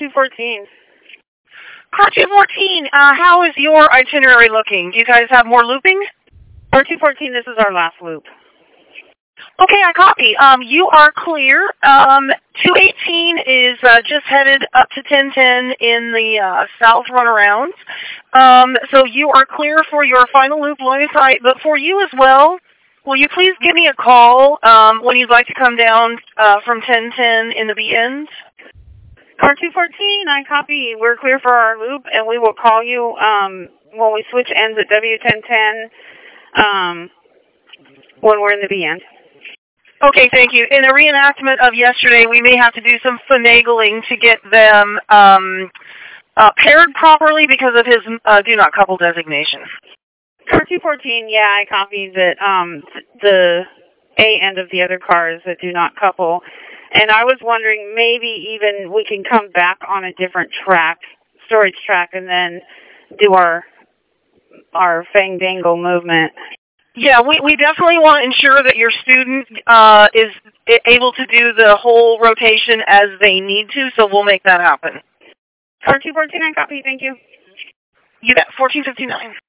214. Car 214, how is your itinerary looking? Do you guys have more looping? Car 214, this is our last loop. Okay, I copy. You are clear. 218 is just headed up to 1010 in the south runaround. So you are clear for your final loop line of sight. But for you as well, will you please give me a call when you'd like to come down from 1010 in the B end? Car 214, I copy. We're clear for our loop, and we will call you when we switch ends at W1010 when we're in the B end. Okay, thank you. In a reenactment of yesterday, we may have to do some finagling to get them paired properly because of his do not couple designation. Car 214, yeah, I copied that the A end of the other cars that do not couple. And I was wondering maybe even we can come back on a different track, storage track, and then do our fang-dangle movement. Yeah, we definitely want to ensure that your student is able to do the whole rotation as they need to, so we'll make that happen. Car 214, I copy. Thank you. You bet. 1459.